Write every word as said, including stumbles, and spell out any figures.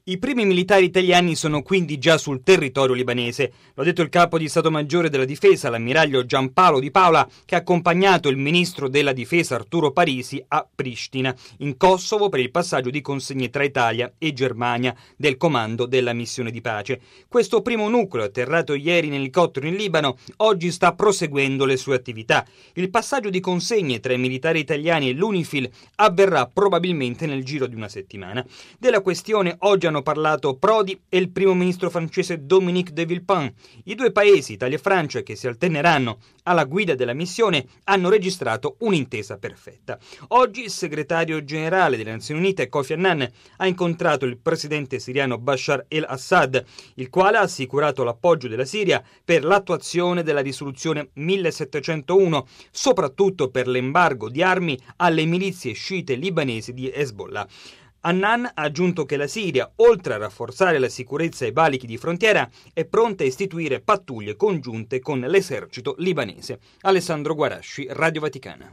I primi militari italiani sono quindi già sul territorio libanese. Lo ha detto il capo di Stato Maggiore della Difesa, l'ammiraglio Giampaolo Di Paola, che ha accompagnato il ministro della Difesa Arturo Parisi a Pristina, in Kosovo, per il passaggio di consegne tra Italia e Germania del comando della missione di pace. Questo primo nucleo, atterrato ieri in elicottero in Libano, oggi sta proseguendo le sue attività. Il passaggio di consegne tra i militari italiani e l'UNIFIL avverrà probabilmente nel giro di una settimana. Della questione oggi hanno parlato Prodi e il primo ministro francese Dominique de Villepin. I due paesi, Italia e Francia, che si alterneranno alla guida della missione, hanno registrato un'intesa perfetta. Oggi il segretario generale delle Nazioni Unite, Kofi Annan, ha incontrato il presidente siriano Bashar el-Assad, il quale ha assicurato l'appoggio della Siria per l'attuazione della risoluzione millesettecentouno, soprattutto per l'embargo di armi alle milizie sciite libanesi di Hezbollah. Annan ha aggiunto che la Siria, oltre a rafforzare la sicurezza ai valichi di frontiera, è pronta a istituire pattuglie congiunte con l'esercito libanese. Alessandro Guarasci, Radio Vaticana.